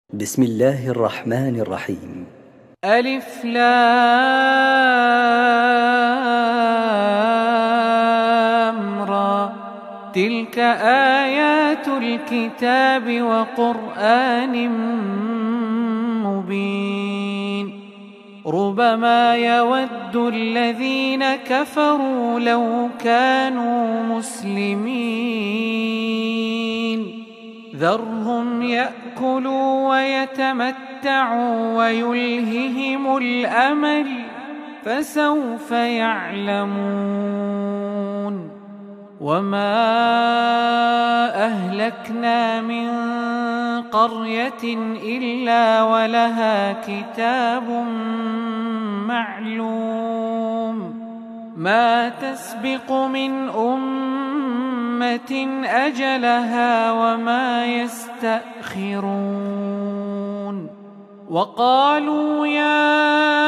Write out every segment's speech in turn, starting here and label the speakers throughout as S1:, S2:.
S1: بسم الله الرحمن الرحيم.
S2: ألف لام را، تلك آيات الكتاب وقرآن مبين. ربما يود الذين كفروا لو كانوا مسلمين، ذرهم يأكلوا ويتمتعوا ويلههم الأمل، فسوف يعلمون. وما أهلكنا من قرية إلا ولها كتاب معلوم، ما تسبق من أمة أجلها وما يستأخرون. وقالوا يا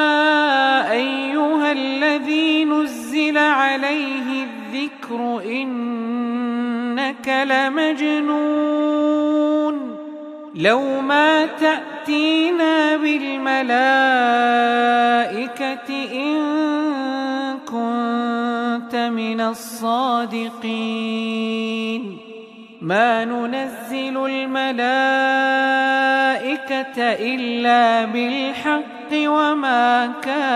S2: أيها الذي نزل عليه الذكر إنك لمجنون، لو ما تأتينا بالملائكة إن كنت من الصادقين. ما ننزل الملائكة إلا بالحق وما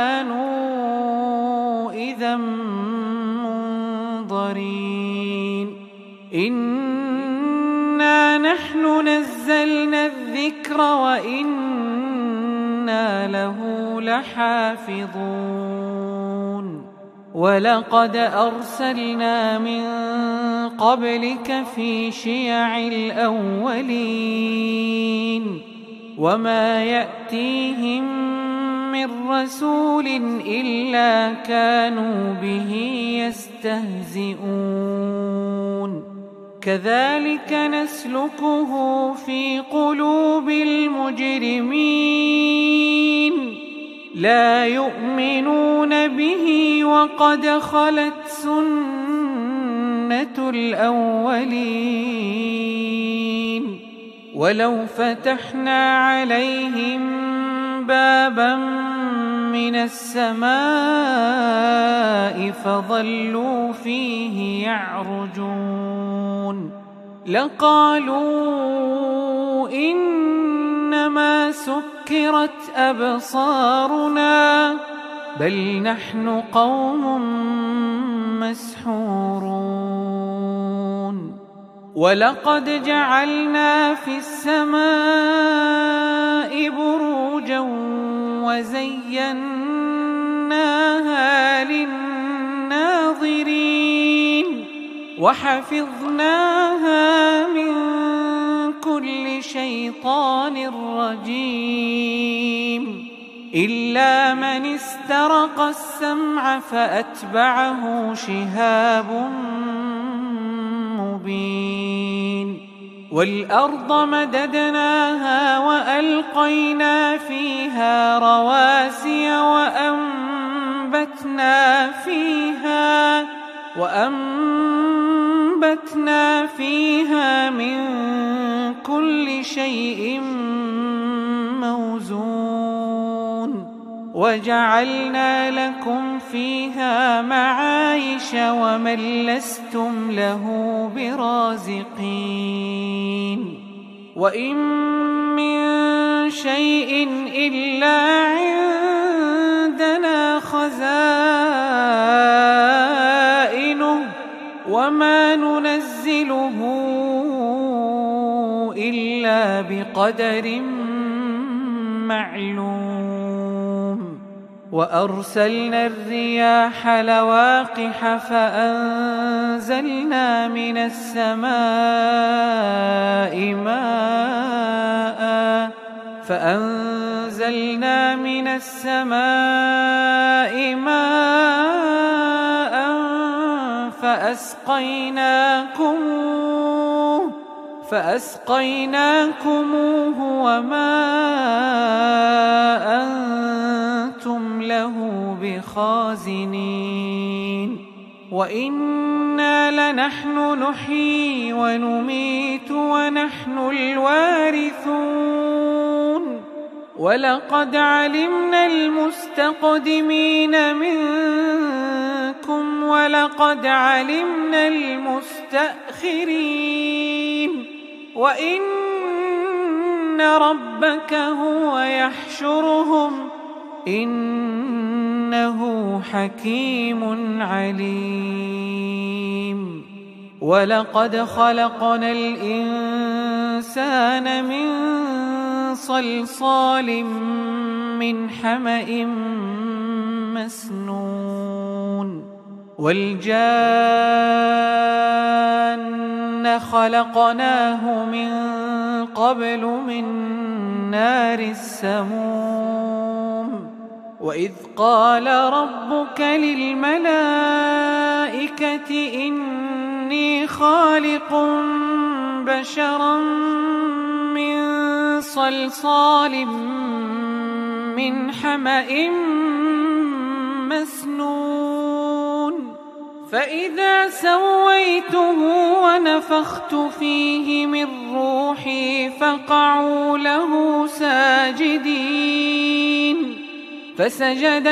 S2: كانوا إذا منظرين. إنا نحن نزلنا الذكر وإنا له لحافظون. ولقد أرسلنا من قبلك في شيع الأولين، وما يأتيهم من رسول إلا كانوا به يستهزئون. كذلك نسلكه في قلوب المجرمين، لا يؤمنون به وقد خلت سنة الأولين. ولو فتحنا عليهم بابا من السماء فظلوا فيه يعرجون لقالوا إنما سكرت أبصارنا بل نحن قوم مسحورون. ولقد جعلنا في السماء بروجا وزيناها للناظرين وحفظناها من كل شيطان رجيم إلا من استرق السمع فأتبعه شهاب مبين. والأرض مددناها وألقينا فيها رواسي وأنبتنا فيها من كل شيء موزون. وجعلنا لكم فيها معايش ومن لستم له برازقين. وإن من شيء إلا عندنا خزائنه وما ننزله إلا بقدر معلوم. وأرسلنا الرياح لواقح فأنزلنا من السماء فأسقيناكموه وما أنتم له بخازنين. وإنا لنحن نحيي ونميت ونحن الوارثون. ولقد علمنا المستقدمين منكم ولقد علمنا المستأخرين وإن ربك هو يحشرهم إنه حكيم عليم ولقد خلقنا الإنسان من صلصال من حمأ مسنون والجان خلقناه من قبل من نار السموم وإذ قال ربك للملائكة إني خالق بشرا من صلصال من حمأ مسنون فإذا سويته ونفخت فيه من روحي فقعوا له ساجدين فسجد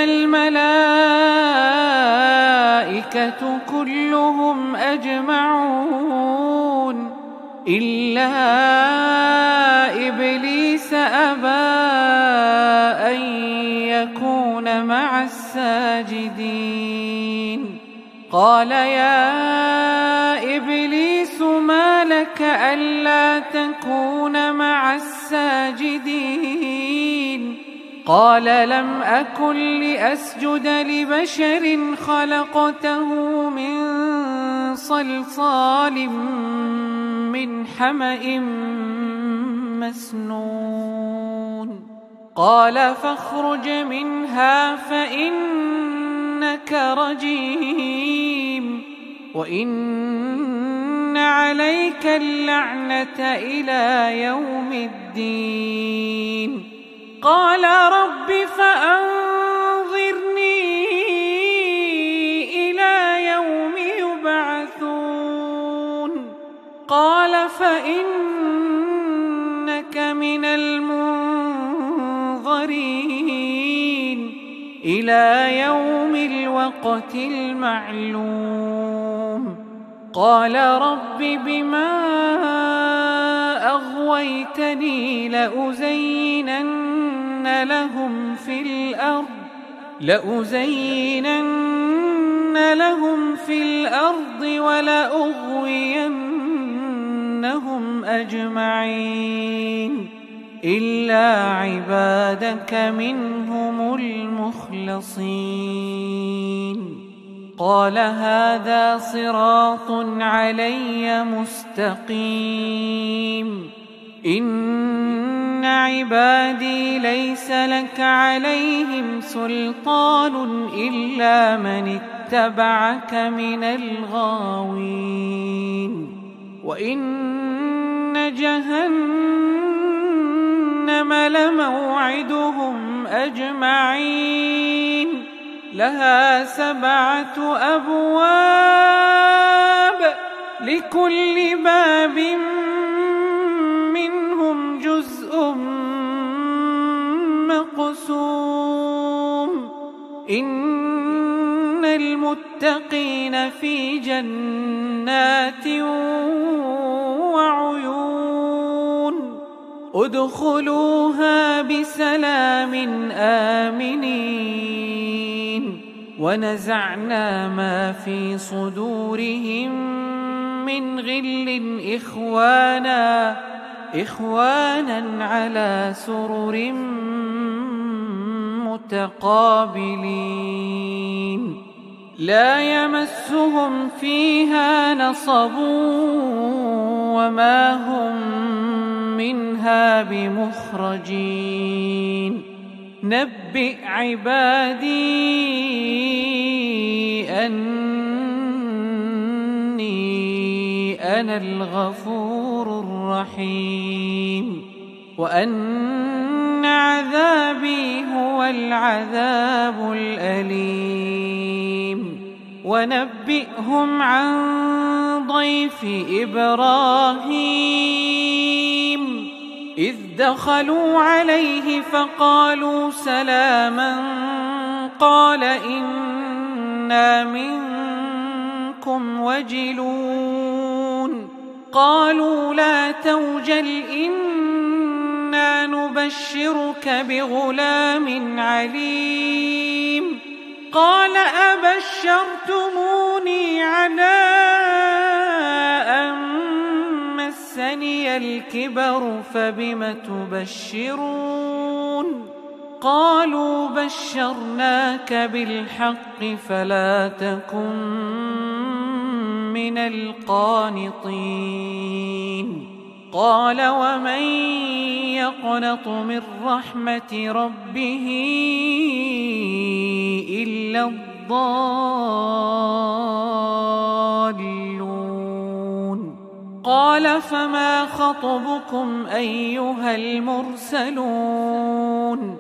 S2: الملائكة كلهم أجمعون إلا إبليس أبى أن يكون مع الساجدين قال يا إبليس ما لك ألا تكون مع الساجدين قال لم أكن لأسجد لبشر خلقته من صلصال من حمأ مسنون قال فاخرج منها فإنك رجيم وإن عليك اللعنة إلى يوم الدين قال رب فأنظرني إلى يوم يبعثون قال فإنك من المنظرين إلى يوم الوقت المعلوم قال رب بما أغويتني لأزينن لهم في الأرض ولأغوينهم أجمعين إلا عبادك منهم المخلصين قال هذا صراط علي مستقيم إن عبادي ليس لك عليهم سلطان إلا من اتبعك من الغاوين وإن جهنم لموعدهم أجمعين لها 7 أبواب لكل باب منهم جزء مقسوم إن المتقين في جنات وعيون ادخلوها بسلام آمنين ونزعنا ما في صدورهم من غل إخوانا على سرر متقابلين لا يمسهم فيها نصب وما هم منها بمخرجين نبئ عبادي أني أنا الغفور الرحيم وأن عذابي هو العذاب الأليم ونبئهم عن ضيف إبراهيم إذ دخلوا عليه فقالوا سلاما قال إنا منكم وجلون قالوا لا توجل إنا نبشرك بغلام عليم قال أبشرتموني على أن مسني الكبر فبم تبشرون قالوا بشرناك بالحق فلا تكن من القانطين قال ومن يقنط من رحمة ربه إلا الضالون قال فما خطبكم أيها المرسلون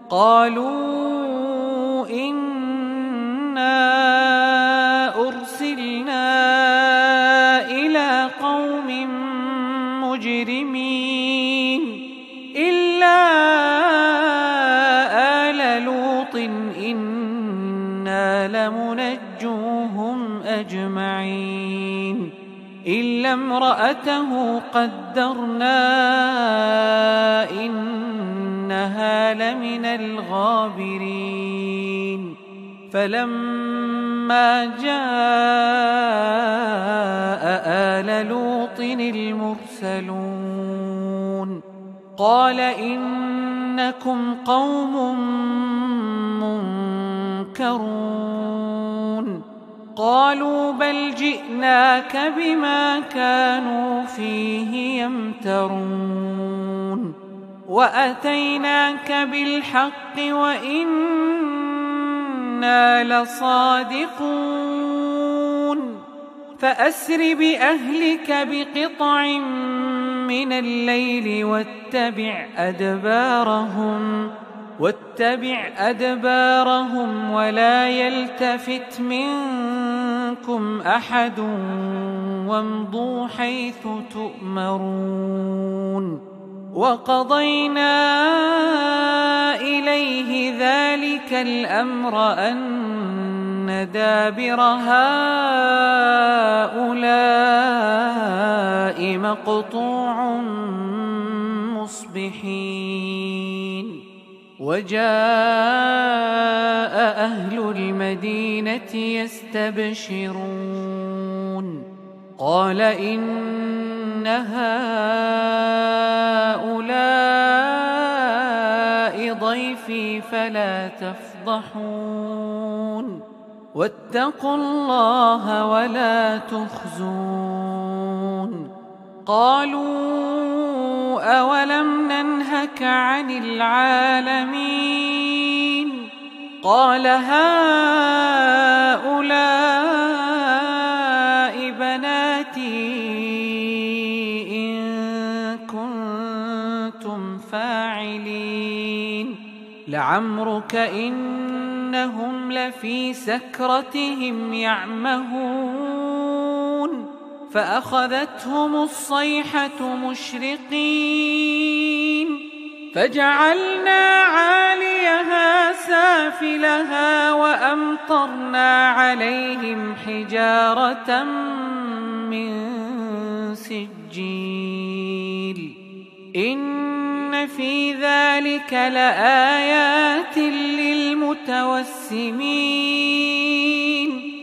S2: قالوا إنا أرسلنا إلى قوم مجرمين إلا آل لوط إنا لمنجوهم أجمعين إلا امرأته قدرنا إنها لمن الغابرين فلما جاء آل لوط المرسلون قال إنكم قوم منكرون قالوا بل جئناك بما كانوا فيه يمترون وأتيناك بالحق وإنا لصادقون فأسر بأهلك بقطع من الليل واتبع أدبارهم ولا يلتفت منكم أحد وامضوا حيث تؤمرون وقضينا إليه ذلك الأمر أن دابر هؤلاء مقطوع مصبحين وجاء أهل المدينة يستبشرون قال إن هؤلاء ضيفي فلا تفضحون واتقوا الله ولا تخزون قالوا أولم ننهك عن العالمين قال هؤلاء بناتي إن كنتم فاعلين لعمرك إنهم لفي سكرتهم يعمهون فأخذتهم الصيحة مشرقين فجعلنا عاليها سافلها وأمطرنا عليهم حجارة من سجيل إن في ذلك لآيات للمتوسمين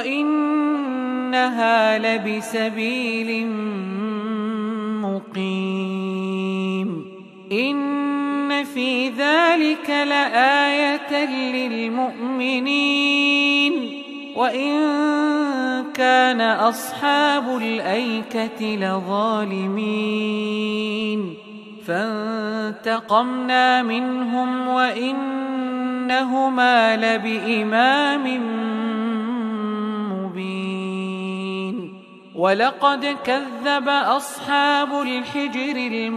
S2: وإنها لبسبيل مقيم إن في ذلك لآية للمؤمنين وإن كان أصحاب الأيكة لظالمين فانتقمنا منهم وإنهما لبإمام مبين ولقد كذب أصحاب الحجر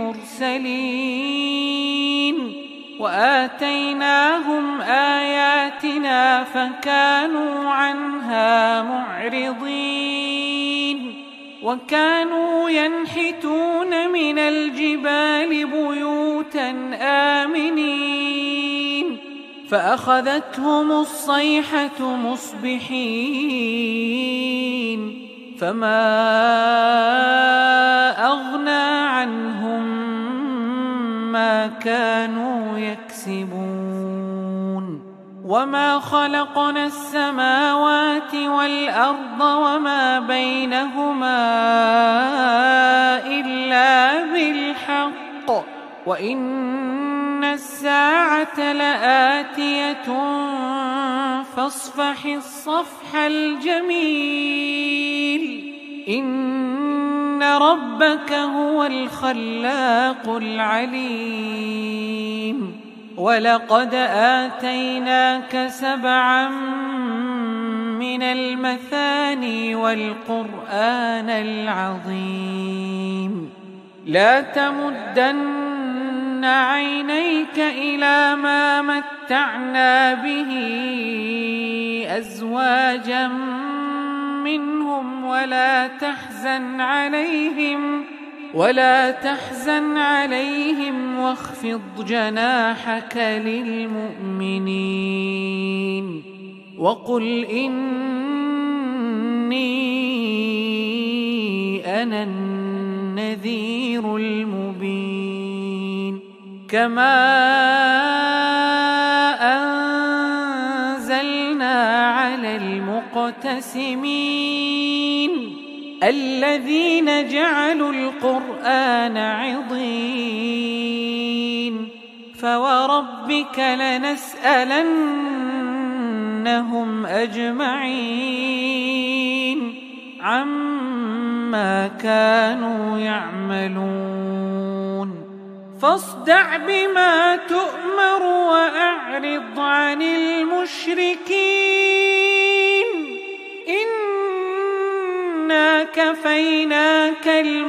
S2: المرسلين وآتيناهم آياتنا فكانوا عنها معرضين وكانوا ينحتون من الجبال بيوتا آمنين فأخذتهم الصيحة مصبحين فما أغنى عنهم ما كانوا يكسبون وما خلقنا السماوات والأرض وما بينهما إلا بالحق وإن الساعة لآتية فاصفح الصفح الجميل إن ربك هو الخلاق العليم ولقد آتيناك 7 من المثاني والقرآن العظيم لا تمدن عينيك إلى ما متعنا به أزواجا منهم ولا تحزن عليهم واخفض جناحك للمؤمنين وقل إني أنا النذير المبين كما أنزلنا على المقتسمين الذين جعلوا القرآن عضين فوربك لنسألنهم أجمعين عما كانوا يعملون فاصدع بما تؤمر وأعرض عن المشركين إنا كفيناك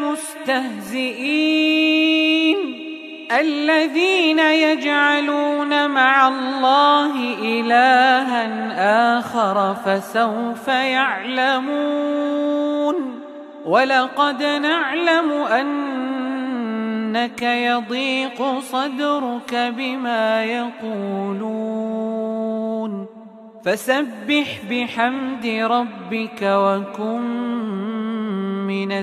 S2: المستهزئين الذين يجعلون مع الله إلها آخر فسوف يعلمون ولقد نعلم أنك يضيق صدرك بما يقولون فسبح بحمد ربك وكن من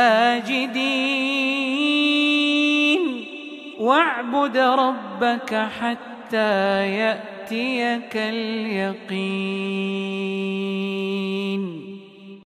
S2: الساجدين واعبد ربك حتى يأتيك اليقين